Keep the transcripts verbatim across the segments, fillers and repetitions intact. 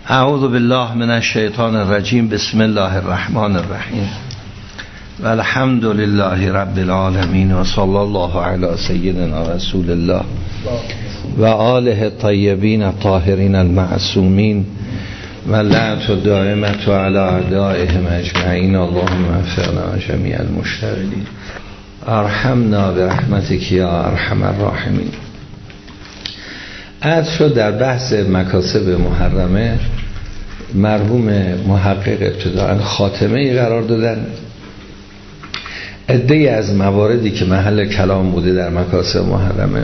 اعوذ بالله من الشیطان الرجیم. بسم الله الرحمن الرحیم و الحمد لله رب العالمین و صلی الله علی سیدنا رسول الله و آله الطیبین الطاهرین المعصومین و لعنت الدائمة علی اعدائهم اجمعین. اللهم وفقنا جمیع المشتغلین ارحمنا برحمتک یا ارحم الراحمین. عرض شد در بحث مکاسب محرمه مرحوم محقق ابتداء خاتمه قرار دادن. عده‌ای از مواردی که محل کلام بوده در مکاسب محرمه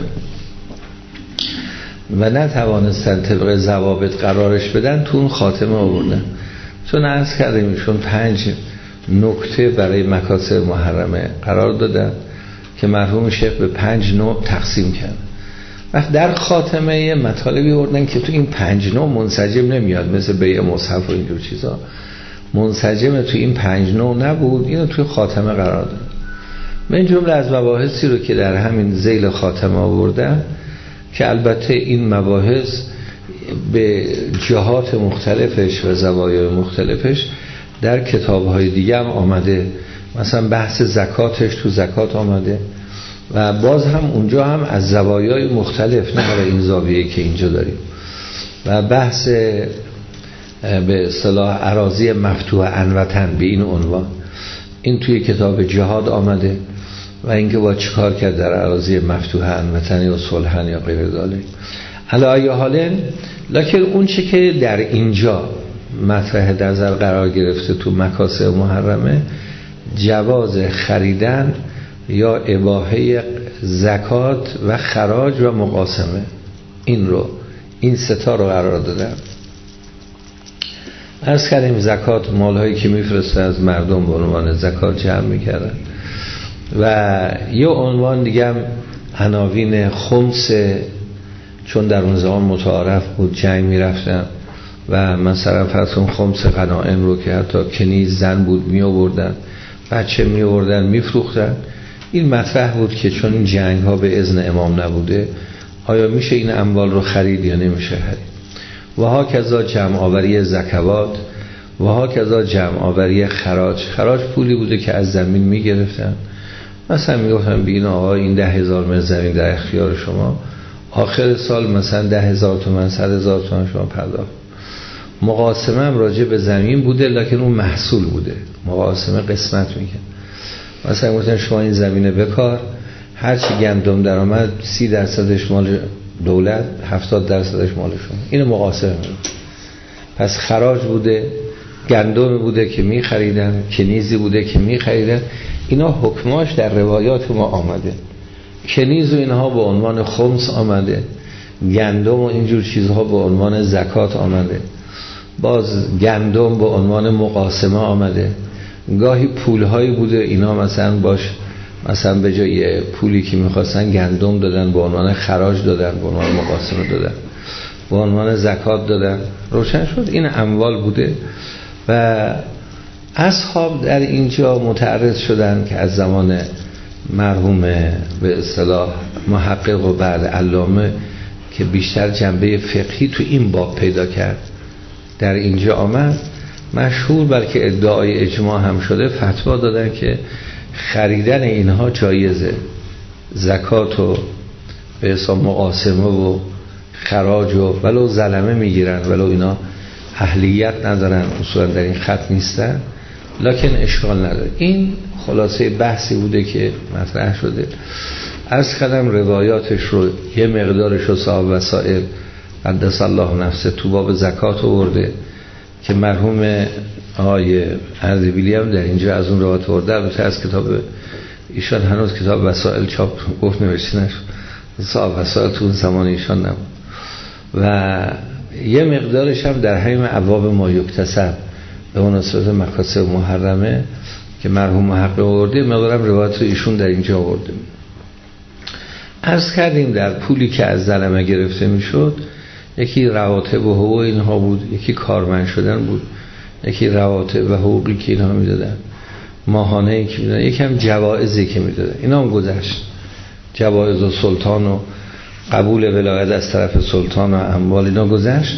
و نتوانستن طبق ضوابط قرارش بدن تو اون خاتمه آوردن. چون عرض کردیم ایشون پنج نکته برای مکاسب محرمه قرار دادن که مرحوم شیخ به پنج نوع تقسیم کرد. وقت در خاتمه مطالبی آوردن که تو این پنج نوع منسجم نمیاد، مثل بیع مصحف و اینجور چیزا منسجم تو این پنج نوع نبود، اینو توی خاتمه قرار داد. من جمله از مباحثی رو که در همین ذیل خاتمه آوردن که البته این مباحث به جهات مختلفش و زوایای مختلفش در کتاب‌های دیگه هم آمده، مثلا بحث زکاتش تو زکات آمده و باز هم اونجا هم از زوایای مختلف، نه برای این زاویه که اینجا داریم. و بحث به اصطلاح اراضی مفتوح عنوتن به این عنوان، این توی کتاب جهاد آمده و اینکه با چیکار کرد در اراضی مفتوح عنوتن یا صلحن یا غیر ذالک. علی ای حال لکن اون چه که در اینجا مطرح نظر قرار گرفته تو مکاسب محرمه، جواز خریدن یا اباحه زکات و خراج و مقاسمه، این رو این ستا رو قرار دادن. عرض کردیم زکات مالهایی که میفرسته از مردم به عنوان زکات جمع میکردن و یه عنوان دیگه هم عناوین خمس، چون در اون زمان متعارف بود جنگ میرفتن و مثلا فرض کن خمس غنایم رو که حتی کنیز زن بود می آوردن، بچه می آوردن میفروختن. این مطرح بود که چون این جنگ ها به اذن امام نبوده، آیا میشه این اموال رو خرید یا نمیشه خرید. و ها کذا جمع آوری زکوات و ها کذا جمع آوری خراج. خراج پولی بوده که از زمین میگرفتن، مثلا میگفتن بگین آقا این ده هزار من زمین در اختیار شما، آخر سال مثلا ده هزار تومن صد هزار تومن شما پرداخت. مقاسمه هم راجع به زمین بوده، لکن اون محصول بوده، مقاسمه قسمت میکن. مثلا گفتن شما این زمینه بکار، هرچی گندم در آمد سی درصدش مال دولت، هفتاد درصدش مال شما. اینو مقاسمه میگن. پس خراج بوده، گندم بوده که می خریدن، کنیزی بوده که می خریدن. اینا حکماش در روایات ما آمده. کنیز و اینها به عنوان خمس آمده، گندم و اینجور چیزها به عنوان زکات آمده، باز گندم به عنوان مقاسمه آمده. گاهی پولهایی بوده اینا مثلا باش، مثلا به جای پولی که میخواستن گندم دادن به عنوان خراج دادن، به عنوان مقاسمه دادن، به عنوان زکات دادن. روشن شد این اموال بوده. و اصحاب در اینجا متعرض شدن که از زمان مرحوم به اصطلاح محقق و بعد علامه که بیشتر جنبه فقهی تو این باب پیدا کرد در اینجا آمد، مشهور بلکه ادعای اجماع هم شده، فتوا دادن که خریدن اینها جایزه. زکات و به حساب مقاسمه و خراج و ولو ظلمه میگیرن، ولو اینا اهلیت ندارن، اصولا در این خط نیستن، لکن اشکال نداره. این خلاصه بحثی بوده که مطرح شده. عرض کردم روایاتش رو یه مقدارش رو صاحب وسائل قدس الله نفسه تو باب زکات آورده که مرحوم آقای اردبیلی هم در اینجا از اون روایات آورده. البته از کتاب ایشان هنوز کتاب وسائل چاپ گفت نوشته نشد، صاحب وسائل تو اون زمان ایشان نبود. و یه مقدارش هم در همین ابواب ما یکتسب به مناسبت مکاسب محرمه که مرحوم محقق آورده، مقدارم روایت رو ایشون در اینجا آورده. عرض کردیم در پولی که از ظلمه گرفته میشد، یکی رواتب و حقوق اینها بود، یکی کارمند شدن بود، یکی رواتب و حقوقی که اینها میدادن، ماهانه‌ای که میدادن، یکی هم جوائزی که میدادن. اینا هم گذشت، جوائز و سلطان و قبول ولایت از طرف سلطان و اموال اینا گذشت.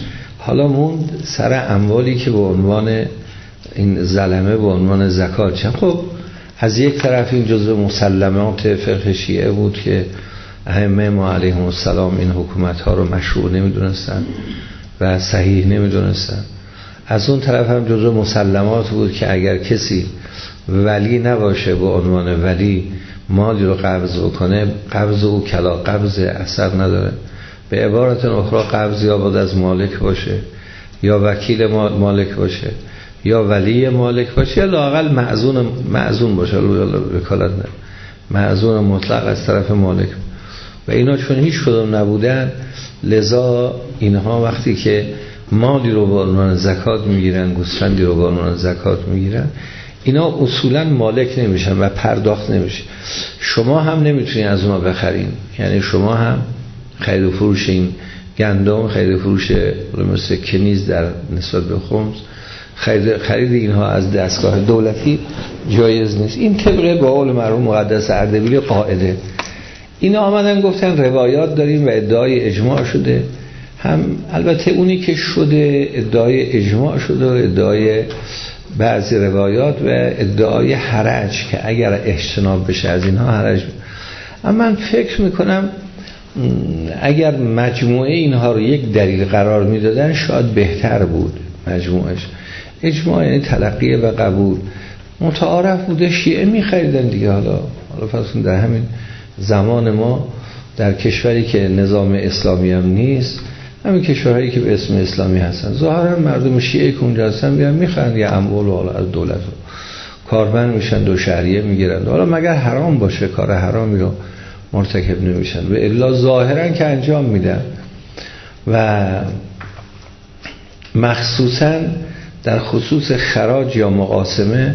حالا موند سر اموالی که به عنوان این ظلمه به عنوان زکات چند. خب از یک طرف این جزء مسلمات فقه شیعه بود که ائمه ما علیهم السلام این حکومت ها رو مشروع نمیدونستن و صحیح نمیدونستن. از اون طرف هم جزء مسلمات بود که اگر کسی ولی نباشه به عنوان ولی مالی رو قبض بکنه، قبض او کلا قبض اثر نداره. به عبارت اخرى قبض یا باید از مالک باشه یا وکیل مالک باشه یا ولی مالک باشه یا لااقل معزون معزون باشه، وکالت نه، معزون مطلق از طرف مالک. و اینا چون هیچ کدوم نبودن، لذا اینها وقتی که مالی رو به عنوان زکات میگیرن، گوسفندی رو به عنوان زکات میگیرن، اینا اصولا مالک نمیشن و پرداخت نمیشه. شما هم نمیتونید از اونا بخرین، یعنی شما هم خرید و فروش این گندم، خرید و فروش مثل کنیز در نسبت به خمس، خرید, خرید اینها از دستگاه دولتی جایز نیست. این طبقه با قول مرحوم مقدس اردبیلی قاعده. اینا آمدن گفتن روایات داریم و ادعای اجماع شده. هم البته اونی که شده ادعای اجماع شده و ادعای بعضی روایات و ادعای حرج که اگر اجتناب بشه از اینها حرج. اما من فکر میکنم اگر مجموعه اینها رو یک دلیل قرار میدادن شاید بهتر بود. مجموعش اجماع یعنی تلقیه و قبول متعارف بوده، شیعه میخریدن دیگه. حالا حالا فرض در همین زمان ما در کشوری که نظام اسلامی هم نیست، همین کشورهایی که به اسم اسلامی هستن، ظاهرا مردم شیعه که اونجا هستن بیان میخرن یا اموال و حالا از دولت رو کارمند میشن، دو شهریه میگیرن. حالا مگر حرام باشه کار حرامی رو مرتکب نمیشن و الا ظاهرا که انجام میدن. و مخصوصا در خصوص خراج یا مقاسمه،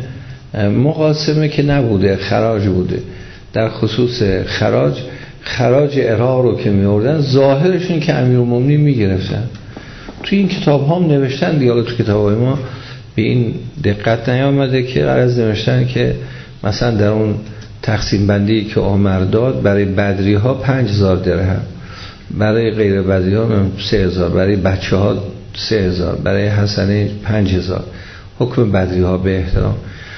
مقاسمه که نبوده خراج بوده، در خصوص خراج، خراج عراق رو که میوردن ظاهرش این که امیرالمومنین میگرفتن. توی این کتاب هم نوشتن دیگه، تو کتاب های ما به این دقت نیامده که غرض نوشتن که مثلا در اون تقسیم بندی که عمر داد برای بدری ها پنج هزار درهم، برای غیر بدری ها سه هزار، برای بچه ها سه هزار، برای حسنه پنج هزار. حکم بدری ها به احترام.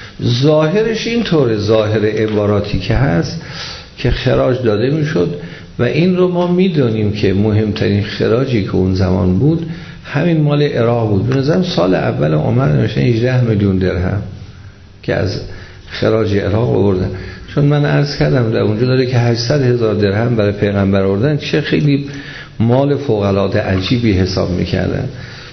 ظاهرش این طور، ظاهر عباراتی که هست که خراج داده میشد و این رو ما میدونیم که مهمترین خراجی که اون زمان بود همین مال عراق بود. به نظرم سال اول عمر نوشتن هجده میلیون درهم که از خراج عراق آوردن. چون من عرض کردم در اونجا داره که هشتصد هزار درهم برای پیغمبر آوردن، چه خیلی مال فوق العاده عجیبی حساب میکردن.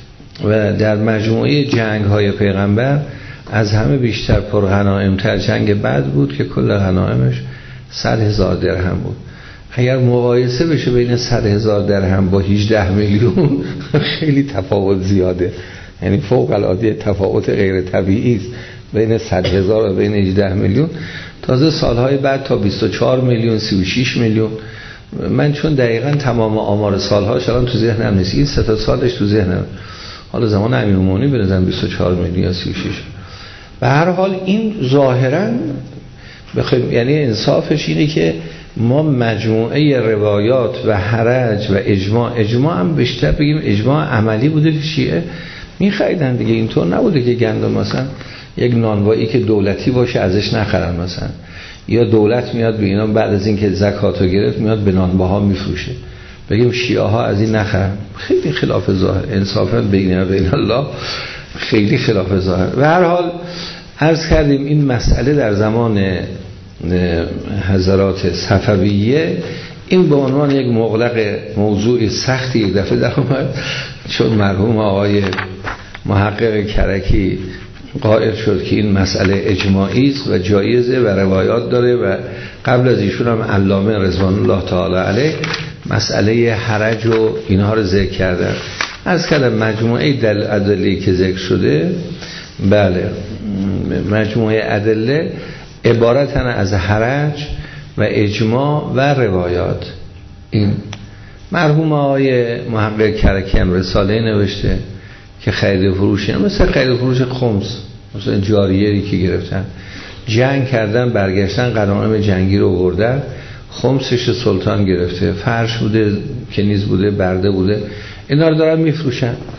و در مجموعه جنگ های پیغمبر از همه بیشتر پرغنائم‌تر جنگ بدر بود که کل غنائمش صد هزار درهم بود. اگر مقایسه بشه بین صد هزار درهم با هجده میلیون خیلی تفاوت زیاده، یعنی فوق العاده تفاوت غیر طبیعی است بین صد هزار و بین هجده میلیون. تازه سالهای بعد تا بیست و چهار میلیون، سی و شش میلیون. من چون دقیقاً تمام آمار سالهاش الان تو ذهنم نیست، این سه تا سالش تو ذهنم، حالا زمان امیرالمومنین بنظرم بیست و چهار میلیون یا سی و شش. به هر حال این ظاهراً بخوایم یعنی انصافش اینه که ما مجموعه روایات و حرج و اجماع، اجماع هم بیشتر بگیم اجماع عملی بوده که شیعه می‌خریدن دیگه. اینطور نبوده که گندم مثلا یک نانوایی که دولتی باشه ازش نخرن، مثلا یا دولت میاد به اینا بعد از اینکه زکاتو گرفت میاد به نانباها میفروشه، بگیم شیعه ها از این نخرن. خیلی خلاف ظاهر، انصافا بین و بین الله خیلی خلاف ظاهر. و هر حال عرض کردیم این مسئله در زمان حضرات صفویه این به عنوان یک مغلق موضوع سختی یک دفعه در اومد، چون مرحوم آقای محقق کرکی قائل شد که این مسئله اجماعی است و جایزه و روایات داره و قبل از ایشون هم علامه رضوان الله تعالی علیه مسئله حرج و اینها رو ذکر کردن. از کلم مجموعه دل ادله که ذکر شده، بله مجموعه ادله عبارتن از حرج و اجماع و روایات. این مرحوم آقای محقق کرکی هم رساله نوشته که خرید و فروش، مثل خرید و فروش خمس، مثلا جاریری که گرفتن جنگ کردن برگشتن غنایم جنگی رو آوردن، خمسش سلطان گرفته، فرش بوده، کنیز بوده، برده بوده، اینا رو دارن میفروشن.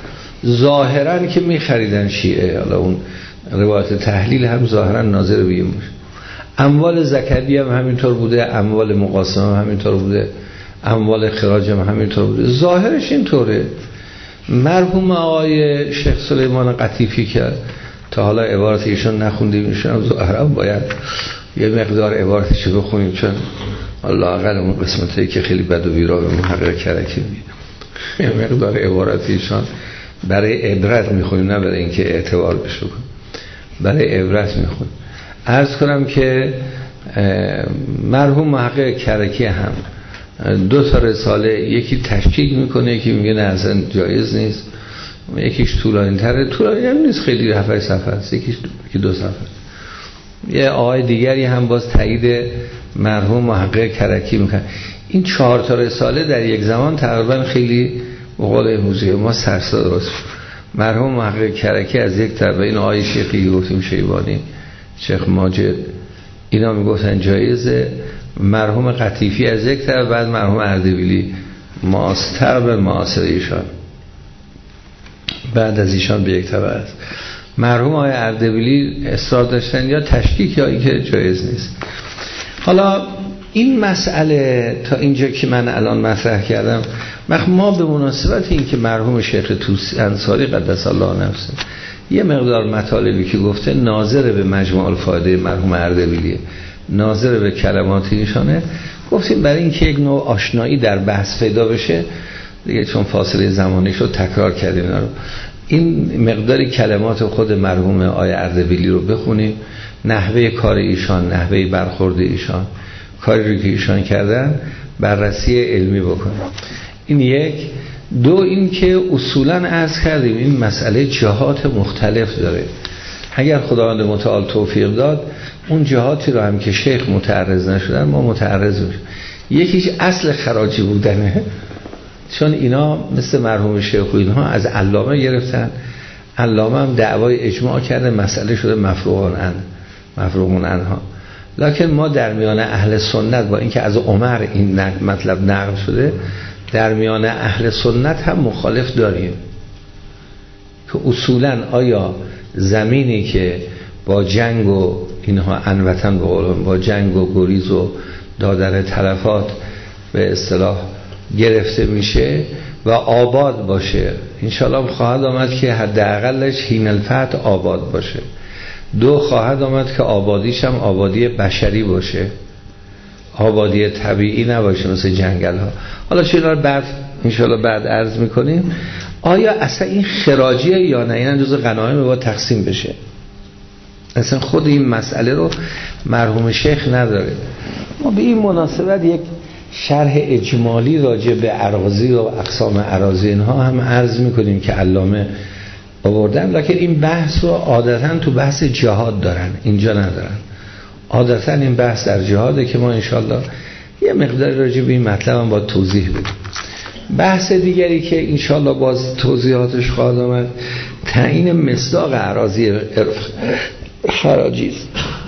ظاهرا که میخریدن شیعه، حالا اون روایت تحلیل هم ظاهرا ناظر به این باشه. اموال زکوی هم همینطور بوده، اموال مقاسم هم همینطور بوده، اموال خراج هم همینطور بوده، ظاهرش اینطوره. مرحوم آقای شیخ سلیمان قطیفی که تا حالا عبارت ایشون نخوندیم، ایشون ظاهرا باید یه مقدار عبارتشو بخونیم، چون الله اقل اون قسمتایی که خیلی بد و بیرا به محقق کرکی یه مقدار عبارت ایشان برای عبرت میخونیم، نه برای اینکه اعتبار بشه کنیم، برای عبرت میخونیم. عرض کنم که مرحوم محقق کرکی هم دو تا رساله، یکی تشکیک میکنه، یکی میگه نه اصلا جایز نیست، یکیش طولانی تره، طولانی هم نیست، خیلی هفت صفحه است، یکیش دو صفحه. یه آقای دیگری هم باز تایید مرحوم محقق کرکی میکنه. این چهار تا رساله در یک زمان تقریبا خیلی به قول موزی ما سرسا درست. مرحوم محقق کرکی از یک طرف، این آقای شیخی گفتیم شیبانی، شیخ ماجد، اینا میگفتن جایزه. مرحوم قطیفی از یک طرف، بعد مرحوم اردبیلی معاصر به معاصر ایشان، بعد از ایشان به یک طرف است. مرحوم آقای اردبیلی اصرار داشتن یا تشکیک یا اینکه جایز نیست. حالا این مسئله تا اینجا که من الان مطرح کردم، ما به مناسبت این که مرحوم شیخ توسی انصاری قدس الله نفسه یه مقدار مطالبی که گفته ناظر به مجموع الفایده مرحوم اردبیلی، ناظر به کلمات ایشانه، گفتیم برای اینکه یک نوع آشنایی در بحث پیدا بشه دیگه، چون فاصله زمانی شد تکرار کردیم اینا رو. این مقداری کلمات خود مرحوم آقای اردبیلی رو بخونیم، نحوه کار ایشان، نحوه برخورد ایشان، کاری رو که ایشان کردن بررسی علمی بکنیم. این یک. دو، این که اصولا عرض کردیم این مسئله جهات مختلف داره. اگر خداوند متعال توفیق داد اون جهاتی رو هم که شیخ متعرض نشدن ما متعرض میشیم. یکیش اصل خراجی بودنه، چون اینا مثل مرحوم شیخ و اینها از علامه گرفتن، علامه هم دعوای اجماع کرده، مسئله شده مفروغون ان مفروغون انها. لکن ما در میان اهل سنت با اینکه از عمر این مطلب نقل شده، در میان اهل سنت هم مخالف داریم که اصولا آیا زمینی که با جنگ و اینها انوطن به قولم با جنگ و گریز و دادن تلفات به اصطلاح گرفته میشه و آباد باشه، انشاءالله خواهد آمد که حداقلش حین الفتح آباد باشه. دو، خواهد آمد که آبادیش هم آبادی بشری باشه، آبادی طبیعی نباشه مثل جنگل ها. حالا چرا بعد انشاءالله بعد عرض میکنیم آیا اصلا این خراجیه یا نه، این جزء غنایم با تقسیم بشه. اصلا خود این مسئله رو مرحوم شیخ نداره. ما به این مناسبت یک شرح اجمالی راجع به اراضی و اقسام اراضی اینها هم عرض میکنیم که علامه آوردن، لکن این بحث رو عادتا تو بحث جهاد دارن، اینجا ندارن. عادتا این بحث در جهاده که ما انشالله یه مقدار راجع به این مطلب هم باید توضیح بدیم. بحث دیگری که انشالله باز توضیحاتش خواهد آمد تعیین مصداق اراضی خراجی است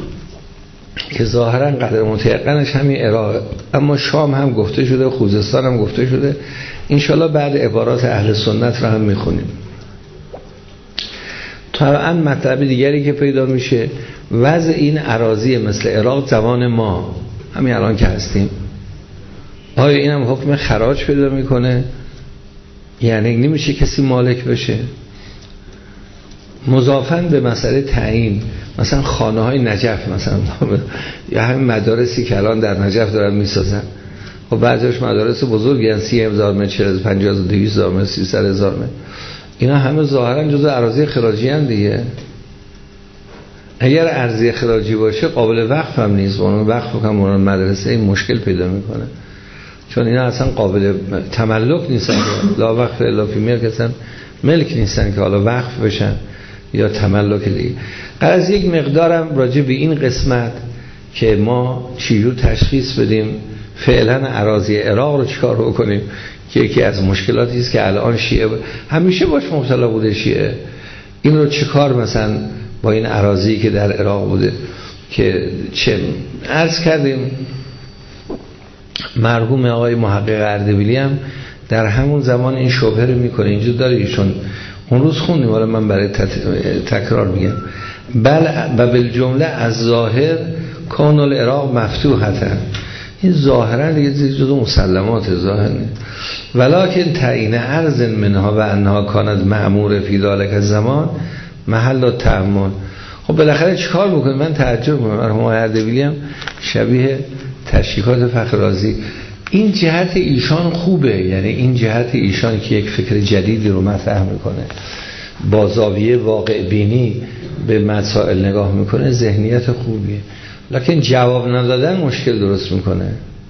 که ظاهرا قدر متيقنش همین عراق، اما شام هم گفته شده، خوزستان هم گفته شده. انشالله بعد عبارات اهل سنت رو هم میخونیم. طبعا مطلب دیگری که پیدا میشه وضع این اراضی مثل عراق زمان ما همین الان که هستیم، آیا این هم حکم خراج پیدا میکنه؟ یعنی نمیشه کسی مالک بشه؟ مضافاً به مسئله تعیین، مثلا خانه های نجف مثلا یا همین مدارسی که الان در نجف دارن میسازن، خب بعضیش مدارس بزرگی هستن، سی هزار متر، چهل هزار، پنجاه هزار، دویست هزار متر، سیصد هزار متر، اینا همه ظاهرا جزء اراضی خراجی هستند دیگه. اگر ارضی خراجی باشه قابل وقف هم نیست، اون وقف کنم اون مدرسه این مشکل پیدا میکنه، چون اینا اصلا قابل تملک نیستن، لا وقف الا فی ملک، اصلا ملک نیستن که حالا وقف بشن یا تملک دیگه. قرض یک مقدارم راجع به این قسمت که ما چجور تشخیص بدیم فعلا اراضی عراق رو چیکار بکنیم، که یکی از مشکلاتی است که الان شیعه همیشه باش مبتلا بوده. شیعه این رو چیکار مثلا با این اراضی که در عراق بوده که چه عرض کردیم. مرحوم آقای محقق اردبیلی هم در همون زمان این شبهه رو میکنه، اینجا داره ایشون اون روز خوندیم، حالا من برای تکرار میگم. بل و بالجمله از ظاهر کان العراق مفتوحه، این ظاهرا دیگه جزو مسلمات ظاهر نیست. ولکن تعیین ارض منها و انها کانت مأمور فی ذلک الزمان محل تأمل. خب بالاخره چیکار بکنیم؟ من تعجب میکنم مرحوم اردبیلی هم شبیه تشریحات فخررازی. این جهت ایشان خوبه، یعنی این جهت ایشان که یک فکر جدیدی رو مطرح میکنه، با زاویه واقع بینی به مسائل نگاه میکنه، ذهنیت خوبیه. لکن جواب ندادن مشکل درست میکنه.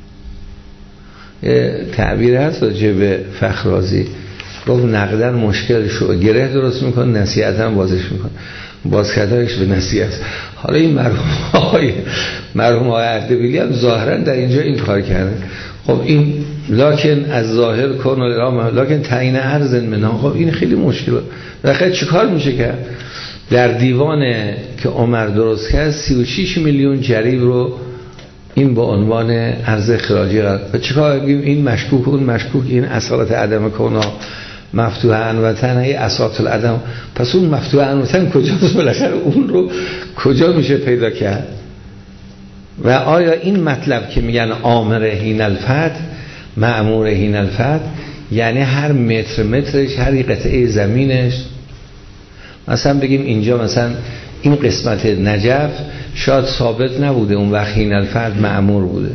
یه تعبیر هست راجع به فخررازی، گفت نقدن مشکل شو گره درست میکنه، نصیحت هم بازش میکنه، باز کردنش به نصیحت. حالا این مرحوم های مرحوم های اردبیلی هم ظاهرا در اینجا این کار کرده. خب این لکن از ظاهر کن لکن تعیین ارض منها، خب این خیلی مشکله. بخاطر چیکار میشه کرد؟ در دیوان که عمر درست کرد سی و شش میلیون جریب رو این با عنوان ارز خراجی قرار. چیکار بگیم؟ این مشکوک اون مشکوک، این اصالت عدم کنا مفتوحا و تنهی اساط العدم. پس اون مفتوحا و تن کجاست؟ بالاخره اون رو کجا میشه پیدا کرد؟ و آیا این مطلب که میگن آمر حین الفتح مأمور حین الفتح، یعنی هر متر مترش، هر قطعه زمینش، مثلا بگیم اینجا مثلا این قسمت نجف شاید ثابت نبوده اون وقت حین الفتح مأمور بوده.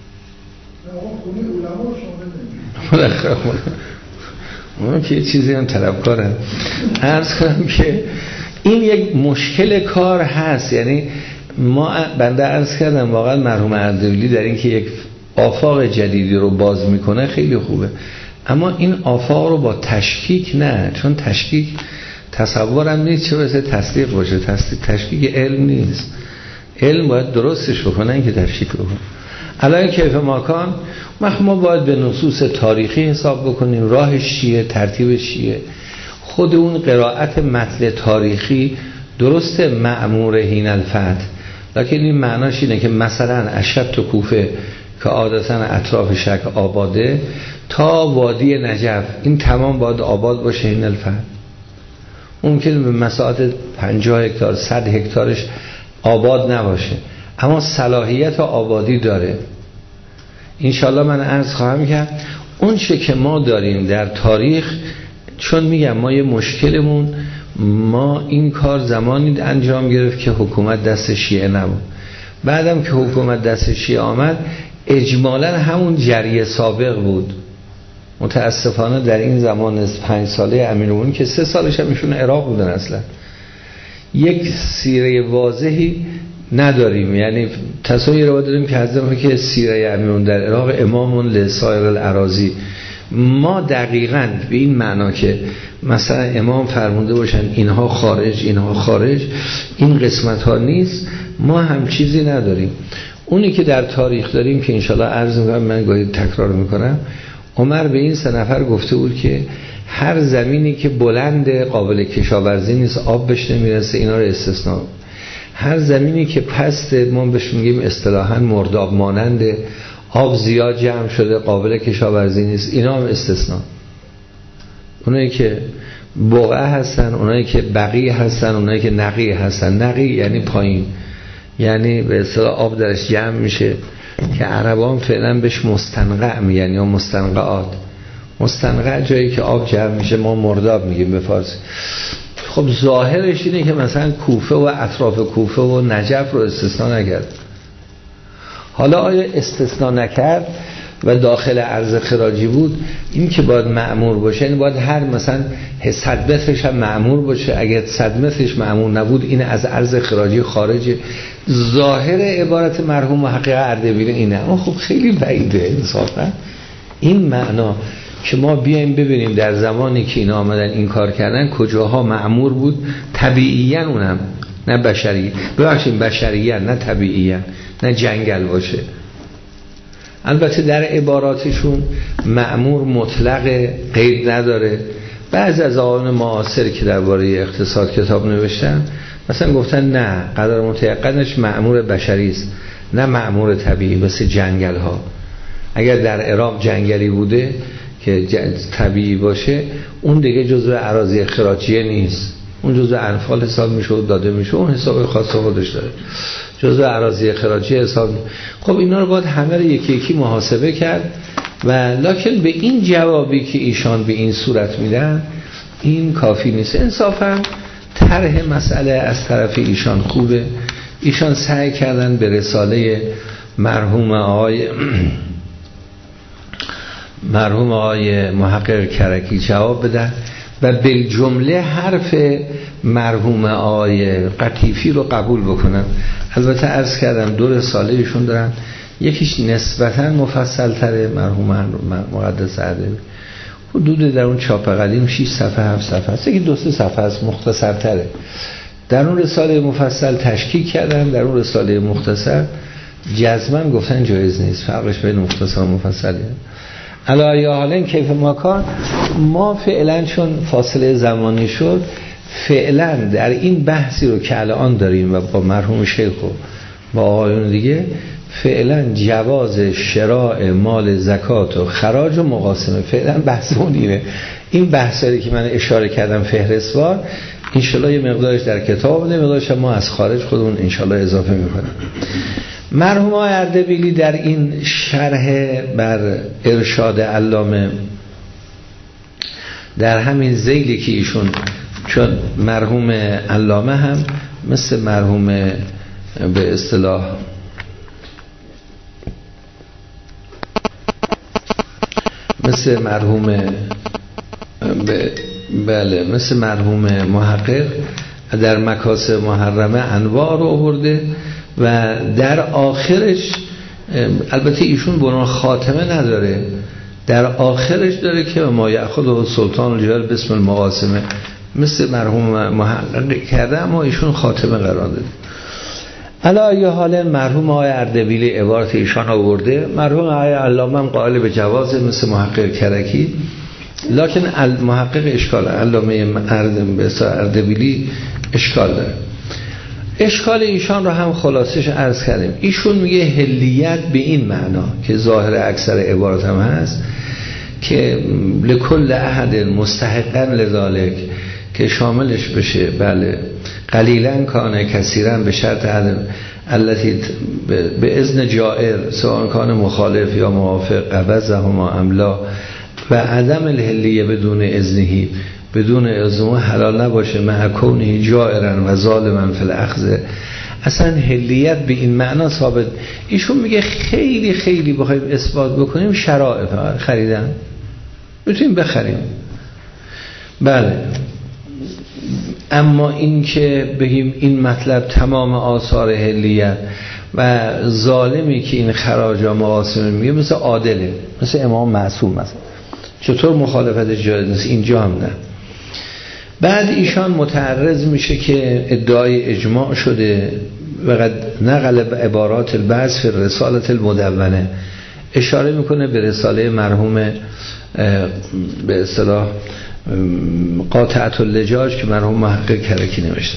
اون که چیزی هم طلبکارم. عرض کنم که این یک مشکل کار هست. یعنی ما بنده عرض کردم واقعا مرحوم اردبیلی در این که یک آفاق جدیدی رو باز میکنه خیلی خوبه، اما این آفاق رو با تشکیک نه، چون تشکیک تصورم نیست چه برسه تصدیق باشه. تصدیق تشکیک علم نیست، علم باید درستش بکنه این که تشکیک بکنه. الان کیف ماکان ما باید به نصوص تاریخی حساب بکنیم، راهش چیه، ترتیبش چیه. خود اون قرائت متن تاریخی درسته مأمور حین الفتح، لکن این معناش اینه که مثلا اشد تو کوفه که عادتا اطراف شک آباده تا وادی نجف این تمام باید آباد باشه حین الفتح. ممکنه به مساحت پنجاه هکتار صد هکتارش آباد نباشه، اما صلاحیت آبادی داره. انشالله من عرض خواهم کرد اون چه که ما داریم در تاریخ، چون میگم ما یه مشکلمون، ما این کار زمانی انجام گرفت که حکومت دست شیعه نبود. بعدم که حکومت دست شیعه آمد اجمالا همون جریه سابق بود. متاسفانه در این زمان پنج ساله امیرالمومنین که سه سالش هم ایشون عراق بودن اصلا یک سیره واضحی نداریم. یعنی تصویر رو داریم که حضرت که سیره امیرالمومنین در عراق امامون لسائر الاراضی. ما دقیقاً به این معنا که مثلا امام فرموده باشن اینها خارج اینها خارج، این قسمت ها نیست، ما هم چیزی نداریم. اونی که در تاریخ داریم که انشالله عرض میکنم، من گاهی تکرار میکنم، عمر به این سه نفر گفته بود که هر زمینی که بلند قابل کشاورزی نیست آب بهش نمیرسه اینا رو استثناء، هر زمینی که پست ما بهش میگیم اصطلاحاً مرداب ماننده آب زیاد جمع شده قابل کشاورزی نیست اینا هم استثناء. اونایی که بقعه هستن، اونایی که بقی هستن، اونایی که نقی هستن. نقی یعنی پایین، یعنی به اصطلاح آب درش جمع میشه که عربان فعلا بهش مستنقع میگن یا مستنقعات. مستنقع جایی که آب جمع میشه ما مرداب میگیم به فارسی. خب ظاهرش اینه که مثلا کوفه و اطراف کوفه و نجف رو استثناء نکرد. حالا آیا استثناء نکرد و داخل ارز خراجی بود، این که باید مأمور باشه، این باید هر مثلا صد مترش هم مأمور باشه. اگر صد مترش مأمور نبود این از ارز خراجی خارجه. ظاهر عبارت مرحوم محقق اردبیلی اینه، اما خب خیلی بعیده انصافا این معنا که ما بیایم ببینیم در زمانی که اینا آمدن این کار کردن کجاها مأمور بود طبیعیاً، اونم نه بشری ببخشید بشریاً نه طبیعیاً، نه جنگل باشه. البته در عباراتشون مأمور مطلق قید نداره. بعضی از آقایان معاصر که درباره اقتصاد کتاب نوشتن مثلا گفتن نه قدر متیقنش مأمور بشری است نه مأمور طبیعی، مثل جنگل ها. اگر در عراق جنگلی بوده که طبیعی باشه اون دیگه جزء اراضی خراجیه نیست، اون جزء انفال حساب میشه و داده میشه، اون حساب خاص خودش داره، جزء اراضی خراجیه حساب. خب اینا رو باید همه رو یکی یکی محاسبه کرد و لکن به این جوابی که ایشان به این صورت میدن این کافی نیست. انصافا طرح مسئله از طرف ایشان خوبه. ایشان سعی کردن به رساله مرحوم آقای مرحوم آقای محقق کرکی جواب بدن و بالجمله حرف مرحوم آقای قطیفی رو قبول بکنن. البته عرض کردم دو رساله ایشون دارن، یکیش نسبتاً مفصل تره، مرحوم مقدس اردبیلی حدود در اون چاپ قدیم شش صفحه هفت صفحه است، یکی دو سه صفحه است مختصر تره. در اون رساله مفصل تشکیک کردن، در اون رساله مختصر جزماً گفتن جایز نیست، فرقش بین مختصر و مفصله. علی حالین کیف ما کار ما فعلا چون فاصله زمانی شد فعلا در این بحثی رو که الان داریم و با مرحوم شیخ و با آقایون دیگه فعلا جواز شراء مال زکات و خراج و مقاسمه فعلا بحثمون اینه. این بحثایی که من اشاره کردم فهرستوار انشالله یه مقدارش در کتاب بوده، مقدارش ما از خارج خودمون انشالله اضافه میکنیم. مرحوم آقای اردبیلی در این شرح بر ارشاد علامه در همین ذیلی که ایشون، چون مرحوم علامه هم مثل مرحوم به اصطلاح مثل مرحوم بله مثل مرحوم محقق در مکاسب محرمه انواع رو آورده و در آخرش البته ایشون بنا خاتمه نداره، در آخرش داره که ما یأخذ سلطان الجبال باسم المقاسمه مثل مرحوم محقق کرده، اما ایشون خاتمه قرار داده. علا یه حال مرحوم آقای اردبیلی عبارت ایشان آورده، مرحوم آقای علامه هم قائل به جواز مثل محقق کرکی، لکن محقق اشکال علامه اردبیلی اشکال داره. اشکال ایشان رو هم خلاصش عرض کردیم. ایشون میگه حلیت به این معنا که ظاهر اکثر عبارت هم هست که لکل احد مستحقا لذالک که شاملش بشه، بله قلیلا کانه کثیرا به شرط عدم التي به اذن جائر سواء کان مخالف یا موافق قبضهما املا و عدم الحلیه بدون اذنهی بدون اذنه حلال نباشه مع کونه جائرا و ظالما فی الاخذ. اصلا حلیت به این معنا ثابت. ایشون میگه خیلی خیلی بخوایم اثبات بکنیم شرائع فقط خریدن میتونیم بخریم، بله، اما این که بگیم این مطلب تمام آثار حلیت و ظالمی که این خراج و مقاسمه میگه مثل عادله، مثل امام معصوم مثلا، چطور مخالفت جایز نیست؟ اینجا هم نه. بعد ایشان متعرض میشه که ادعای اجماع شده و قد نقل عبارات البعض فی رسالت المدونه، اشاره میکنه به رساله مرحوم به اصطلاح قاطعة اللجاج که مرحوم محقق کرکی نوشته.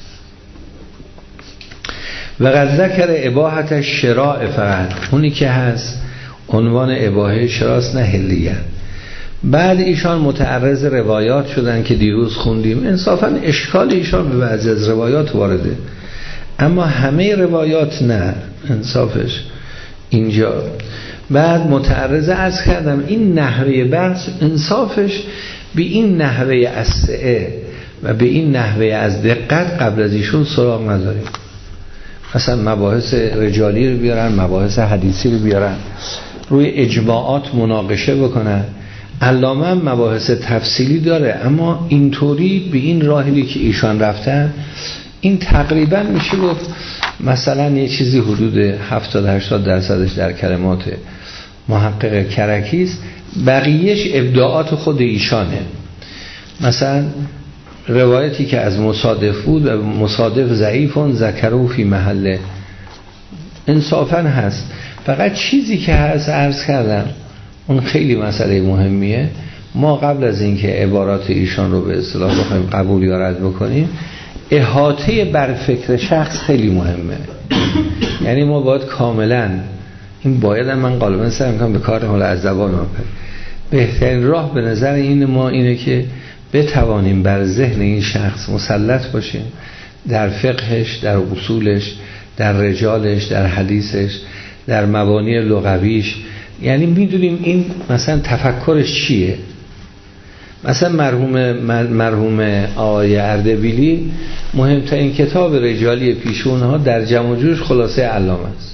و قد ذکر اباحت شراء فقط، اونی که هست عنوان اباحه شراست نه حلیت. بعد ایشان متعرض روایات شدن که دیروز خوندیم، انصافا اشکال ایشان به بعضی از روایات وارده، اما همه روایات نه انصافش اینجا. بعد متعرض عرض کردم این نحوه بحث انصافش به این نحوه اسعه و به این نحوه از دقت قبل از ایشون سراغ نداریم. مثلا مباحث رجالی رو بیارن، مباحث حدیثی رو بیارن، روی اجماعات مناقشه بکنن. علامه هم مباحث تفصیلی داره، اما اینطوری به این راهی که ایشان رفتن این تقریبا میشه گفت مثلا یه چیزی حدود هفتاد هشتاد درصدش در کلمات محقق کرکیست، بقیهش ابداعات خود ایشانه. مثلا روایتی که از مصادف بود و مصادف ضعیفون ذکرو فی محله انصافا هست، فقط چیزی که هست عرض کردم اون خیلی مسئله مهمیه. ما قبل از اینکه عبارات ایشان رو به اصطلاح بخوایم قبول یا رد بکنیم، احاطه بر فکر شخص خیلی مهمه. یعنی ما باید کاملا این باید من غالبا سعی می‌کنم به کار حال از زبان آمد بهترین راه به نظر این ما اینه که بتوانیم بر ذهن این شخص مسلط باشیم، در فقهش، در اصولش، در رجالش، در حدیثش، در مبانی لغویش. یعنی میدونیم این مثلا تفکرش چیه. مثلا مرحوم مرحوم آقای اردبیلی مهمترین کتاب رجالی پیشونها در جمع و جوش خلاصه علامه است.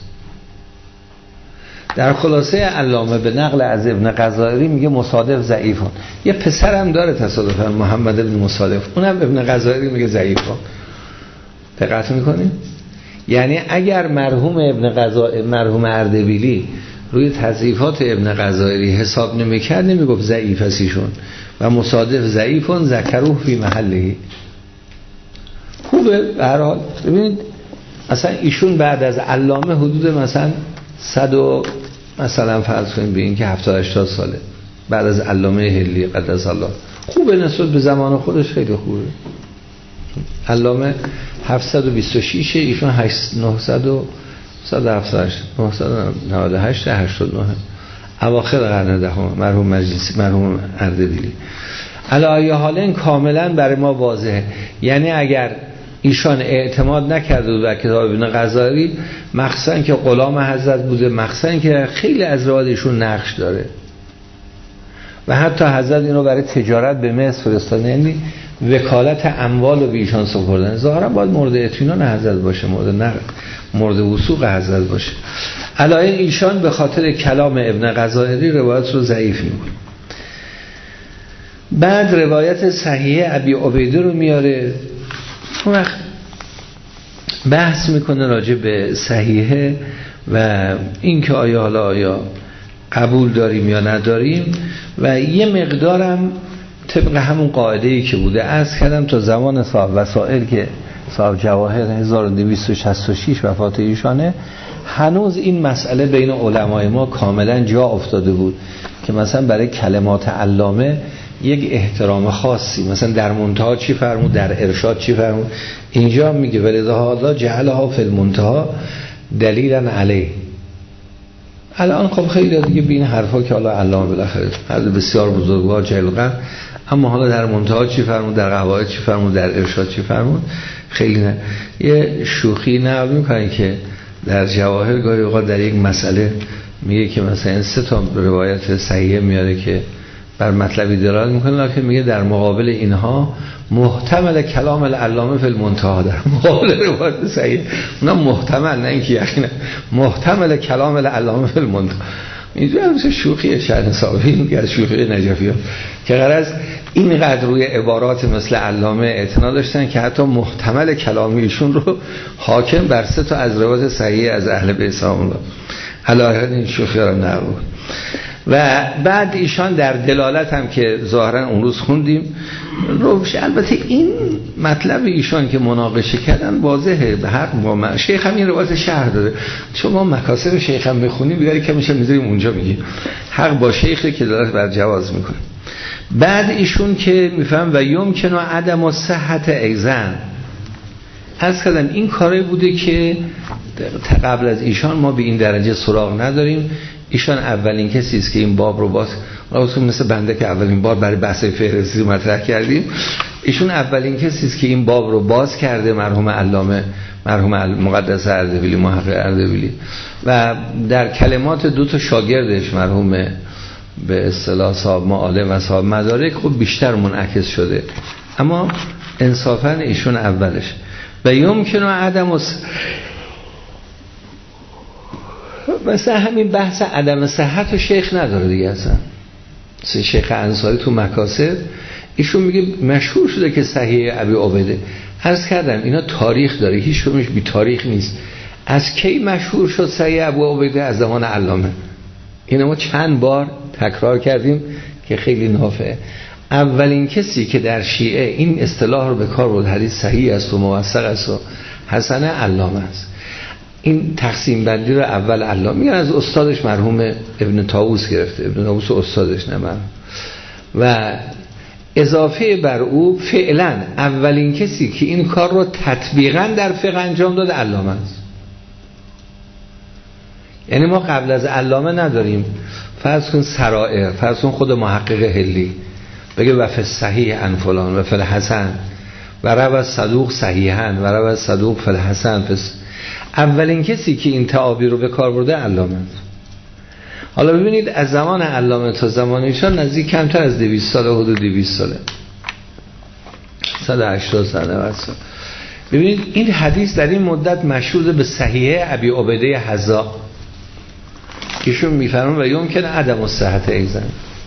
در خلاصه علامه به نقل از ابن غزائری میگه مصادف ضعیفون. یه پسرم داره تصادفاً محمد ابن مصادف، اونم ابن غزائری میگه ضعیفون. دقت میکنیم؟ یعنی اگر مرحوم ابن غزائری مرحوم اردبیلی روی تضعیفات ابن غزائری حساب نمیکرد نمیگفت ضعیف است ایشون و مصادف ضعیفون ذکروه فی محله. خوبه به هر حال. ببینید اصلا ایشون بعد از علامه حدود مثلا صد و مثلا فرض کنیم به این که هفتاد هشتاد ساله بعد از علامه هلی قدس الله. خوبه نسبت به زمان خودش خیلی خوبه. علامه هفتصد و بیست و شش، ایشون نهصد و نود و هشت هشتاد و نه اواخر قرن دهم مرحوم مجلسی مرحوم اردبیلی. علی ای حال کاملا برای ما واضحه. یعنی اگر ایشان اعتماد نکرده بود بر کتاب ابن غزائری، مخصوصا که غلام حضرت بوده، مخصوصا که خیلی از روایات ایشون نقش داره و حتی حضرت اینو برای تجارت به مصر فرستادن، یعنی وکالت اموال رو به ایشان سپردن. ظاهرا باید مورد اطمینان حضرت باشه، مورد نقل مورد وثوق حضرت باشه. علایه ایشان به خاطر کلام ابن غزائری روایت رو ضعیف می‌کنه. بعد روایت صحیح ابی عبیده رو میاره، اون وقت بحث میکنه راجع به صحیحه و این که آیا حالا آیا قبول داریم یا نداریم و یه مقدارم طبق همون قاعده‌ای که بوده عرض کردم تا زمان صاحب وسائل که صاحب جواهر هزار و دویست و شصت و شش وفات ایشانه، هنوز این مسئله بین علمای ما کاملا جا افتاده بود که مثلا برای کلمات علامه یک احترام خاصی، مثلا در منتها چی فرمود، در ارشاد چی فرمود. اینجا میگه ولذا جعلها فی المنتها دلیلا علیه. الان خب خیلی دیگه بین حرفا که حالا علامه بالاخره حد بسیار بزرگوار جلقه، اما حالا در منتها چی فرمود، در قواعد چی فرمود، در ارشاد چی فرمود، خیلی نه. یه شوخی نقل میکنن که در جواهر گاهی اوقات در یک مسئله میگه که مثلا سه تا روایت صحیحه میاره که بر مطلبی دلالت میکنه، لکن میگه در مقابل اینها محتمل کلام العلامه فی المنتها، در مقابل روایت صحیح اونا محتمل، نه اینکه یقینا محتمل کلام العلامه فی المنتها. اینجوری مثل شوخی شأن صاحبی میگه از شوخی نجفی ها که غرض اینقدر روی عبارات مثل علامه اعتنا داشتن که حتی محتمل کلامی ایشون رو حاکم بر سه تا از روایت صحیح از اهل بیت سلام الله علیهم این شوخی ها رو نقل. و بعد ایشان در دلالت هم که ظاهرا اون روز خوندیم روش، البته این مطلب ایشان که مناقشه کردن واضحه، به حق با شیخ هم این روایت شرح داده، چون ما مکاسب شیخ هم بخونیم بیاری که میشه میذاریم اونجا میگیم حق با شیخه که دلالت بر جواز میکنه. بعد ایشون که میفهم و یمکن و عدم و صحت ایزن از کردم این کاری بوده که قبل از ایشان ما به این درجه سراغ نداریم. ایشان اولین کسی است که این باب رو باز راستون مثل بنده که اولین بار برای بحث فهرستی مطرح کردیم، ایشون اولین کسی است که این باب رو باز کرده، مرحوم علامه مرحوم مقدس اردبیلی محقق اردبیلی، و در کلمات دو تا شاگردش مرحوم به اصطلاح صاحب معالم و صاحب مدارک خب بیشتر منعکس شده، اما انصافا ایشون اولش. و یمکن و عدم مثلا همین بحث عدم صحت و شیخ نداره دیگه اصلا. شیخ انصاری تو مکاسب ایشون میگه مشهور شده که صحیح ابی عبیده. عرض کردم اینا تاریخ داره، هیچ کدومش بی تاریخ نیست. از کی مشهور شد صحیح ابی عبیده؟ از زمان علامه. اینو ما چند بار تکرار کردیم که خیلی نافعه. اولین کسی که در شیعه این اصطلاح رو به کار برد حدیث صحیح است و موثق است و حسن علامه است. این تقسیم بندی رو اول علامه میگن از استادش مرحوم ابن طاووس گرفته، ابن طاووس استادش نه من، و اضافه بر او فعلا اولین کسی که این کار رو تطبیقا در فقه انجام داده علامه است. یعنی ما قبل از علامه نداریم. فرض کن سرائر، فرض کن خود محقق هلی بگه و فی صحیح عن فلان و فی الحسن و روى صدوق صحیحا و روى صدوق فی الحسن. اولین کسی که این تعابیر رو به کار برده علامه. حالا ببینید از زمان علامه تا زمان ایشان نزدیک کمتر از دویست سال، حدود دویست ساله، صد و هشتاد سال. ببینید این حدیث در این مدت مشهور به صحیح ابی عبیده حذا، ایشون میفرمون و یمکن عدم الصحت ایضا.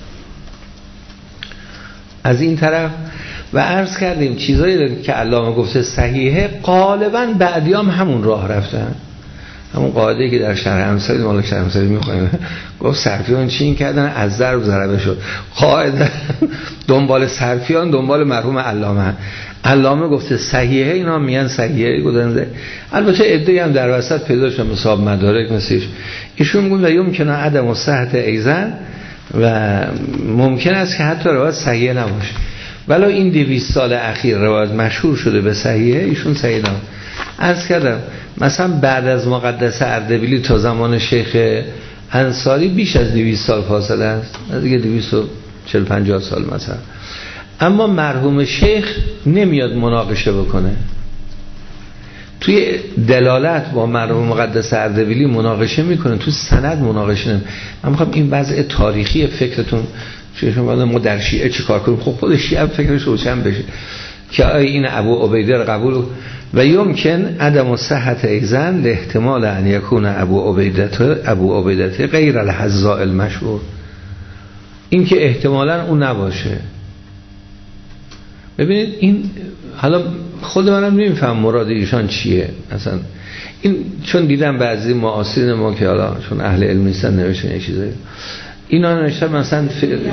از این طرف و عرض کردیم چیزایی که علامه گفته صحیحه غالبا بعدیام همون راه رفتن، همون قاعده‌ای که در شرح امثال مالک شرح امثال می‌خونیم گفت صرفیان چی این کردن از ضرب ضربه شد، قاعده دنبال صرفیان دنبال مرحوم علامه. علامه گفته صحیحه، اینا میگن صحیحه گفتن. البته عده‌ای هم در وسط پیدا شدن مصاب مدارک مثلش، ایشون میگن یمکن عدم الصحت ایضا و ممکن است که حتی روایت صحیحه نباشه، ولی این دویست سال اخیر روایت مشهور شده به صحیحه، ایشون صحیح نباشه. عرض کردم مثلا بعد از مقدسه اردبیلی تا زمان شیخ انصاری بیش از دویست سال فاصله است، دیگه دویست و چهل پنجاه سال مثلا. اما مرحوم شیخ نمیاد مناقشه بکنه، توی دلالت با مرحوم مقدسه اردبیلی مناقشه میکنه، توی سند مناقشه نمیکنه. من میخوام این وضع تاریخی فکرتون شما ما در شیعه چی کار کنیم، خب خود شیعه فکرش روشن بشه که آیا این ابو عبیده رو قبول و یمکن عدم صحت ایضا لاحتمال ان یکون ابو عبیده ابو عبیده غیر الحذاء المشهور، این که احتمالاً اون نباشه. ببینید این حالا خود منم نمیفهم مراد ایشان چیه اصلا. این چون دیدم بعضی معاصرین ما که حالا چون اهل علم نیستن نوشتن یه چیزایی، اینا نوشتن مثلا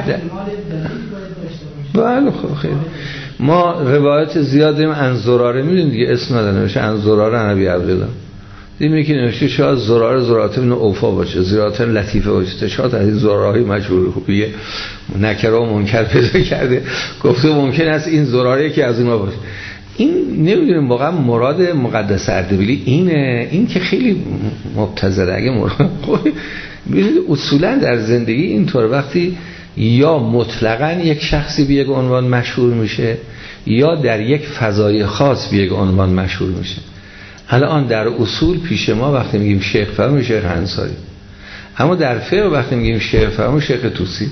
بله خب خیلی ما روایت زیاد داریم عن زراره، میدونید دیگه اسم نداره، نوشته عن زراره نبی عبدالله، دیدیم که نوشته شاید زراره زراره بن اوفا باشه، زراره لطیفه باشه، شاید از این زراره مشهور خوبیه نکره و منکر پیدا کرده گفته ممکن است این زراره که از اونها باشه. این نمیدونیم واقعا مراد مقدسه اردبیلی اینه، این که خیلی مبتذله. اگه مراد ببینید اصولا در زندگی اینطور وقتی یا مطلقاً یک شخصی به یک عنوان مشهور میشه یا در یک فضای خاص به یک عنوان مشهور میشه. الان در اصول پیش ما وقتی میگیم شیخ فرمون شیخ انصاری، اما در فقه وقتی میگیم شیخ فرمون شیخ طوسی.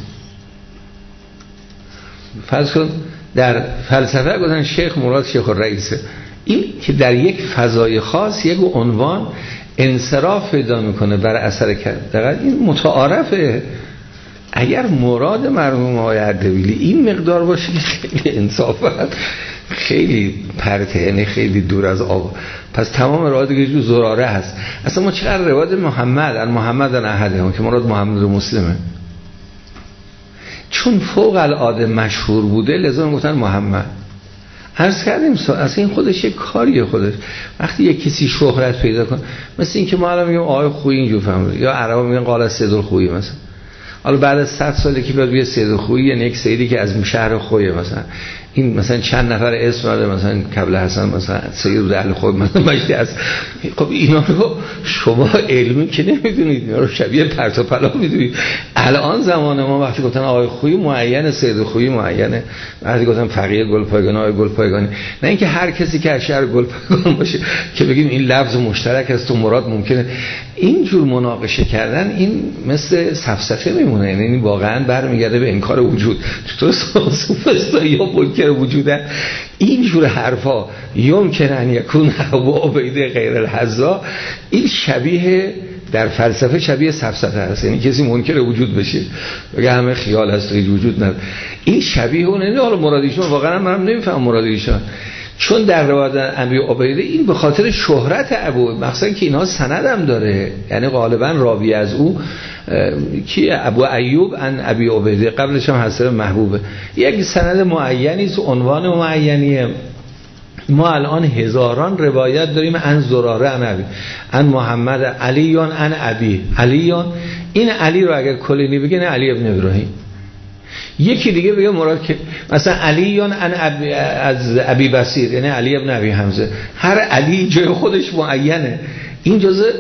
فرض کن در فلسفه گفتن شیخ مراد شیخ الرئیسه، این که در یک فضای خاص یک عنوان انصراف پیدا میکنه بر اثر کرد، این متعارفه. اگر مراد مرحوم آقای اردبیلی این مقدار باشه که خیلی انصافه، خیلی پرته، یعنی خیلی دور از آب، پس تمام روایت که جو زراره هست. اصلا ما چقدر روایت محمد ان محمد ان احدهم که مراد محمد مسلمه، چون فوق العاده مشهور بوده لذا گفتن محمد. عرض کردیم اصلا این خودش یک کاریه خودش. وقتی یک کسی شهرت پیدا کنه، مثل این که ما الان میگیم آقای خویی اینجور فهمید، یا عربا میگن قال سید الخویی مثلا. حالا بعد از صد سالی که بیاد بیه سید الخویی، یعنی یک سیدی که از شهر خویه مثلا، این مثلا چند نفر اسم داره، مثلا قبل حسن مثلا سید اهل خوی مثلا مجدی است. خب اینا رو شما علمی که نمیدونید، اینا رو شبیه پرت و پلا میدونید. الان زمان ما وقتی گفتن آقای خویی معین، سید خویی معینه، وقتی گفتن فقیه گلپایگانی آقای گلپایگانی، نه اینکه هر کسی که از شهر گلپایگان باشه که بگیم این لفظ مشترک است و مراد ممکنه. اینجور مناقشه کردن این مثل سفسطه میمونه، یعنی این واقعا برمیگرده به انکار وجود. چطور سوفستا یا منکر وجوده اینجور حرفا یمکن ان یکون ابو عبیده غیر الحذا، این شبیه در فلسفه شبیه سفسطه است، یعنی کسی منکر وجود بشه بگه همه خیال هست هیچ وجود نداره. این شبیه اونه. نه حالا مرادیشون واقعا منم نمیفهم مرادیشون، چون در روایت ابی عبیده این به خاطر شهرت ابو، مخصوصا که اینها سند هم داره، یعنی غالبا راوی از او کی ابو ایوب ان ابی عبیده، قبلش هم حسن محبوبه، یک سند معینی است، عنوان معینیه. ما الان هزاران روایت داریم ان زراره ان ابی ان محمد علیون ان ابی علیون. این علی رو اگر کلینی بگه علی ابن ابراهیم، یکی دیگه بگه مراد که مثلا علیون ان ابی از ابی بصیر، یعنی علی ابن ابی حمزه. هر علی جای خودش معینه. این جزء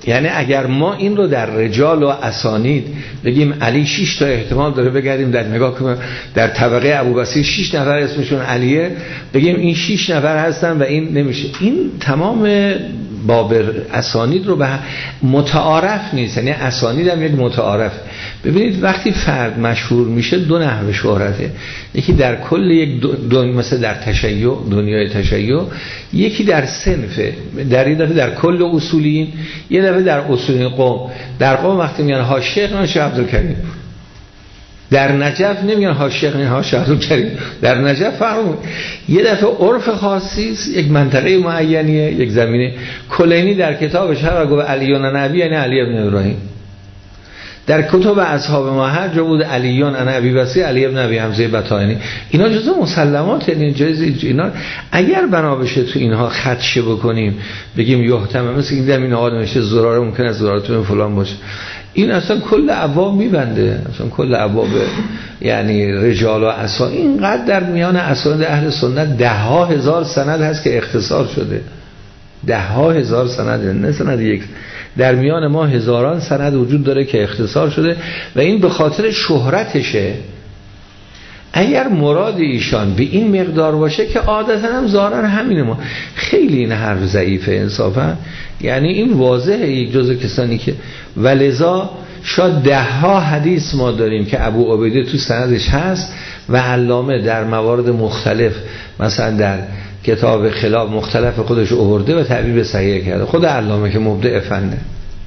یعنی اگر ما این رو در رجال و اسانید بگیم علی شش تا احتمال داره، بگردیم در نگاه کنیم در طبقه ابوبصیر شش نفر اسمشون علیه، بگیم این شش نفر هستن و این نمیشه. این تمام باب اسانید رو به متعارف نیست، یعنی اسانید هم یک متعارف. ببینید وقتی فرد مشهور میشه دو نحو شهرته، یکی در کل یک دنیا مثل در تشیع، دنیای تشیع، یکی در صنفه، در این دفعه در کل اصولین، یه دفعه در اصولین قوم. در قوم وقتی میگن حاشیه نه شیخ عبدالکریم، در نجف نمیگن حاشیه نه شیخ عبدالکریم، در نجف فرمود یه دفعه عرف خاصی است، یک منطقه معینیه، یک زمینه. کلینی در کتابش هر گفت علیون نبی یعنی علی ابن ابراهیم. در کتب اصحاب ما هر جا بود علیون انا ابی بصری علی ابن ابی حمزه بطائنی، اینا جزء مسلمات، یعنی جایز اینا اگر بنا بشه تو اینها خدشه بکنیم بگیم یحتمل، مثل این در این آقا نوشته زراره ممکنه از زرارتون فلان باشه، این اصلا کل ابواب میبنده، اصلا کل ابواب یعنی رجال و اسا. اینقدر در میان اسانید اهل سنت ده ها هزار سند هست که اختصار شده، ده ها هزار سند، نه سند یک، در میان ما هزاران سند وجود داره که اختصار شده و این به خاطر شهرتشه. اگر مراد ایشان به این مقدار باشه که عادتا هم ظاهرا همینه، ما خیلی این حرف ضعیفه انصافا، یعنی این واضحه یک جزء کسانی که ولذا شاید ده ها حدیث ما داریم که ابو عبیده تو سندش هست و علامه در موارد مختلف مثلا در کتاب خلاف مختلف خودش آورده و تعبیر به صحیح کرده، خود علامه که مبدع فنه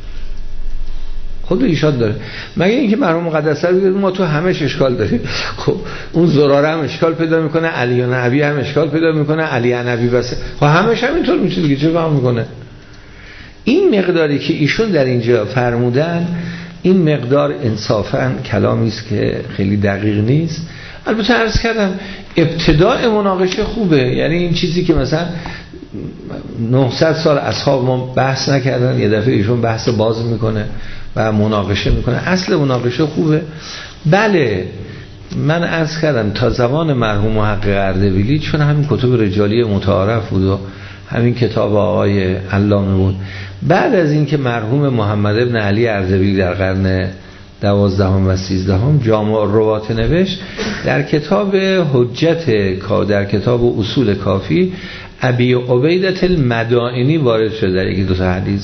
خود ایشان داره. مگه اینکه مرحوم مقدسه بگید ما تو همش اشکال داریم، خب اون زراره هم اشکال پیدا میکنه، علی و نبی هم اشکال پیدا میکنه، علی و نبی بس، خب همش همینطور میشه دیگه، چه فهم میکنه؟ این مقداری که ایشون در اینجا فرمودن، این مقدار انصافا کلامی است که خیلی دقیق نیست. البته عرض کردم ابتداء مناقشه خوبه، یعنی این چیزی که مثلا نهصد سال اصحاب ما بحث نکردن، یه دفعه ایشون بحث باز میکنه و مناقشه میکنه، اصل مناقشه خوبه. بله من عرض کردم تا زمان مرحوم محقق اردبیلی، چون همین کتب رجالی متعارف بود و همین کتاب آقای علامه بود، بعد از اینکه مرحوم محمد ابن علی اردبیلی در قرن دوازدهم و سیزدهم جامع الروات نوشت، در کتاب حجت، در کتاب اصول کافی ابی عبیدة المدائنی وارد شده در یکی دو تا حدیث.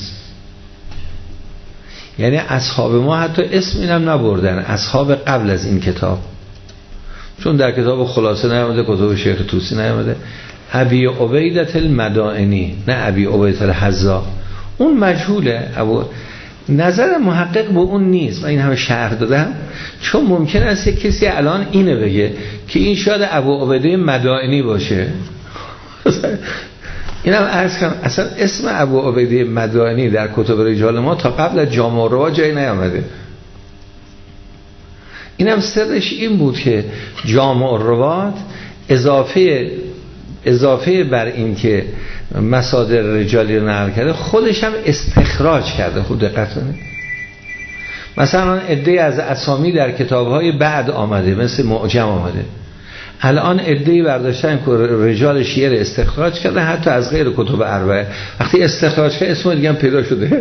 یعنی اصحاب ما حتی اسم اینم نبردن، اصحاب قبل از این کتاب، چون در کتاب خلاصه نیامده، کتاب شیخ طوسی نیامده. ابی عبیدة المدائنی، نه ابی عبیدة الحذا، اون مجهوله. ابو نظر محقق به اون نیست، من این همه شرح دادم چون ممکن است یک کسی الان اینه بگه که این شاید ابو عبیده مدائنی باشه. اینم عرض کنم اصلا اسم ابو عبیده مدائنی در کتب رجال ما تا قبل از جامع الروات جایی نیامده. اینم سرش این بود که جامع الروات اضافه اضافه بر این که مصادر رجالی رو نقل کرده، خودش هم استخراج کرده. خود دقت کنید، مثلا عده از اسامی در کتاب‌های بعد آمده، مثل معجم آمده، الان عده‌ای برداشتن که رجال شیعه رو استخراج کرده، حتی از غیر کتب اربعه. وقتی استخراج کرده اسم دیگه هم پیدا شده.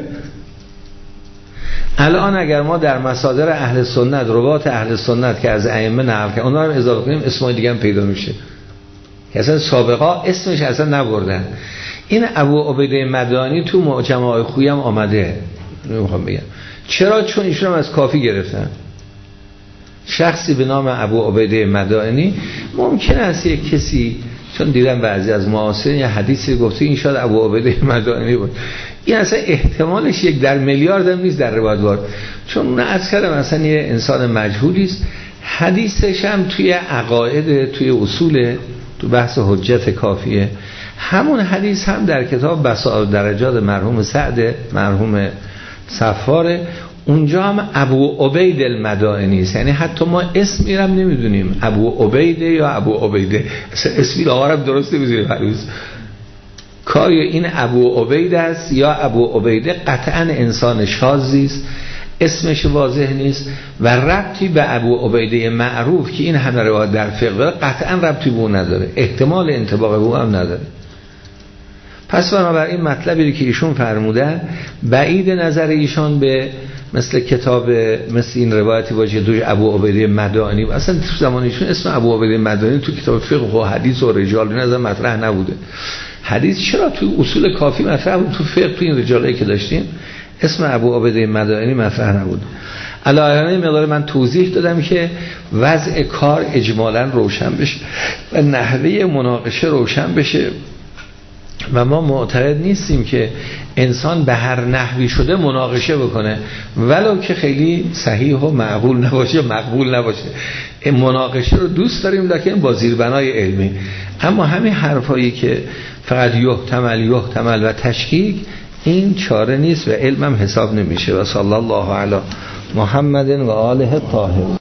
الان اگر ما در مصادر اهل سنت، روات اهل سنت که از ائمه نقل کردن، اونها رو اضافه کنیم اسم دیگه هم پیدا میشه که اصلا سابقا اسمش اصلا نبردن. این ابو عبیده مدائنی تو معجم‌های خویی هم آمده. نمیخوام بگم چرا، چون ایشون هم از کافی گرفتن. شخصی به نام ابو عبیده مدائنی، ممکن است یک کسی، چون دیدم بعضی از معاصرین یه حدیثی گفته این شاید ابو عبیده مدائنی بود، این اصلا احتمالش یک در میلیارد هم نیست در روایت وارد، چون اون عرض کردم اصلا یه انسان مجهولی است. حدیثش هم توی عقاید، توی اصول، تو بحث حجت کافیه. همون حدیث هم در کتاب بسائر درجات مرحوم سعد مرحوم صفار، اونجا هم ابو عبید المدائنی است. یعنی حتی ما اسم میرم نمیدونیم ابو عبیده یا ابو عبیده، اسمی آقا رو درست نمیدونیم هنوز. کاری این ابو عبید است یا ابو عبیده، قطعا انسان شاذی است، اسمش واضح نیست و ربطی به ابو عبیده معروف که این همه روایت در فقه داره قطعا ربطی به اون نداره، احتمال انطباق به اون هم نداره. پس بنابراین مطلبی که ایشون فرمودن بعید نظر ایشان به مثل کتاب مثل این روایتی باشه دوش ابو عبیده مدانی، اصلا تو زمان ایشون اسم ابو عبیده مدانی تو کتاب فقه و حدیث و رجال این نظر مطرح نبوده. حدیث چرا تو اصول کافی مطرح بود، تو فقه تو این رجالایی که داشتیم اسم ابو عبیده مدانی مطرح نبود. علاوه مقدار من توضیح دادم که وضع کار اجمالاً روشن بشه و نحوه مناقشه روشن بشه و ما معتقد نیستیم که انسان به هر نحوی شده مناقشه بکنه ولو که خیلی صحیح و معقول نباشه مقبول نباشه. این مناقشه رو دوست داریم لکن با زیربنای علمی. اما همین حرفایی که فقط یحتمل یحتمل و تشکیک این چاره نیست و علمم حساب نمیشه. و صلی الله علی محمد و آله الطاهرین.